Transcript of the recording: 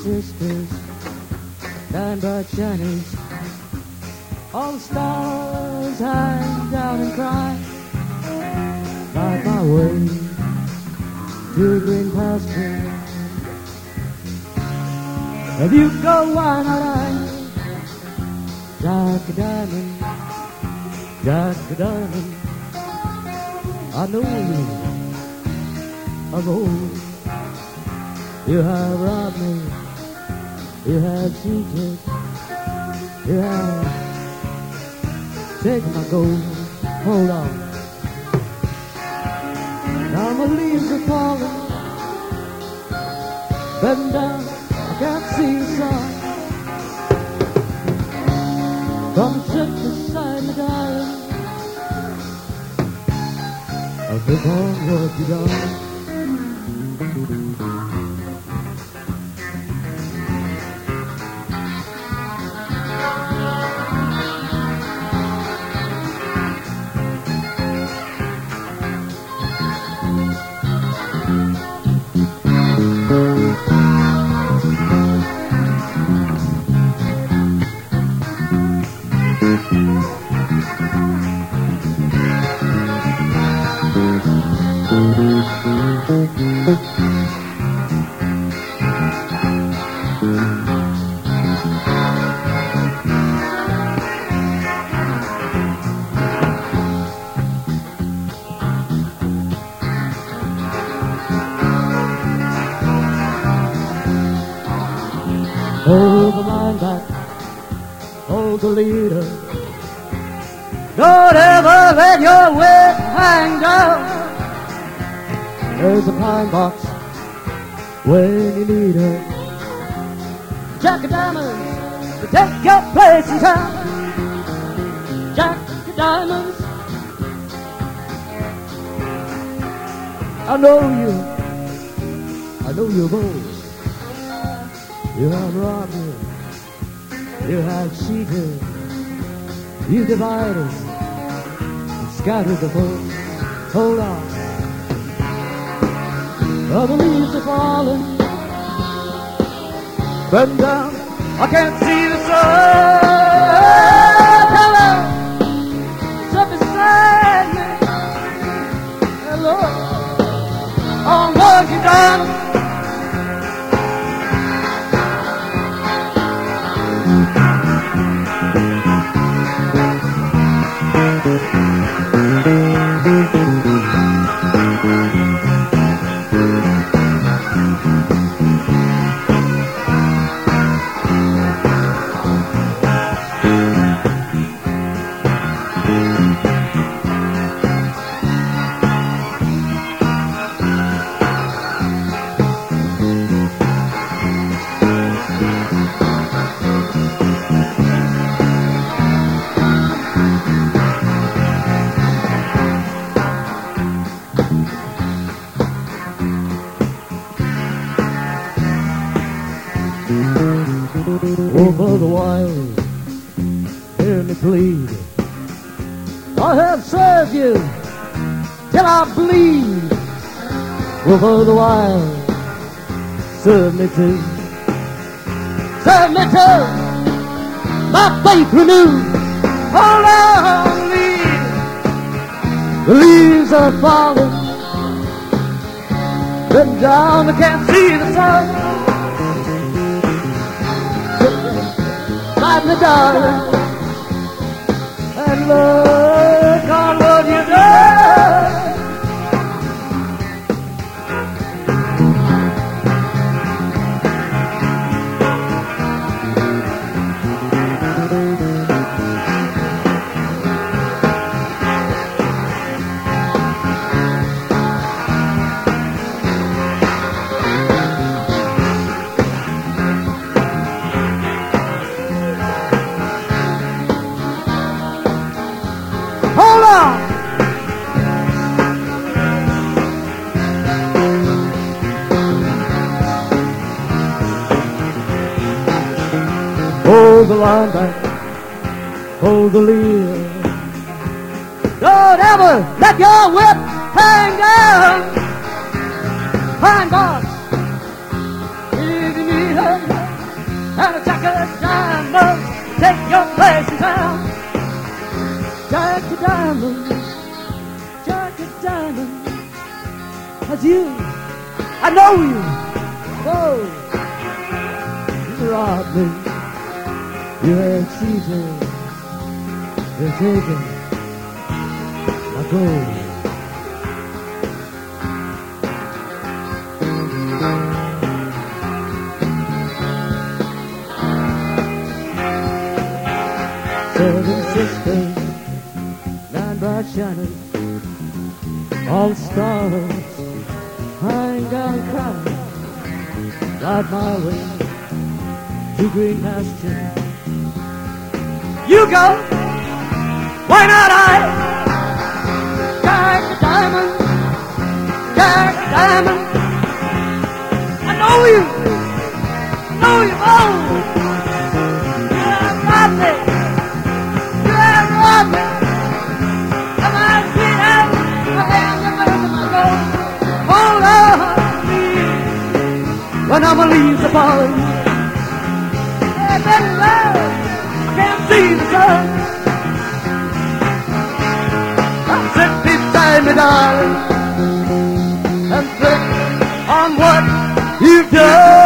sisters, nine bright shinies. All the stars hang down and cry. Light my way to a green pasture. If you go, why not I? Jack a diamond, Jack a diamond. I know you of old. You have robbed me, you have cheated, you have taken my gold. Hold on. Now my leaves are falling, bend down, I can't see the sun. From ship beside me, darling, I think on what you done. Hold the line back, hold the leader. Don't ever let your whip hang down. There's a pine box when you need her. Jack of diamonds to take your place in town. Jack of diamonds, I know you're bold. You have robbed me, you have cheated, you divided and scattered the food. Hold on, all the leaves are falling, bend down, I can't see the sun. Hello, sit beside me. Hello, on what you done. Over the wild, hear me plead. I have served you till I bleed. Over the wild, serve me too. Serve me too, my faith renewed. Hold on, lead. The leaves are falling, bend down, I can't see the sun. The darling, and look on what you done. Hold the line back, hold the lead. Don't ever let your whip hang down. Pine box, give me her. and a Jack of Diamonds take your place in town. Jack of Diamonds, Jack of Diamonds, that's you. I know you. Whoa, you robbed me. You had Caesar. You're taking my gold. Seven sisters, nine bright shining, all the stars. I ain't gonna cry. Ride my way to green pasture. You go, why not I? Jack of Diamonds, Jack of Diamonds. I know you, know you both. You have robbed me, you have robbed me. Of my sweetheart, my hand, my gold. Hold on, please. When I'm a leaves are falling, hey, baby, love, I can't see the sun. I'm sit beside me, darling, and think on what you've done.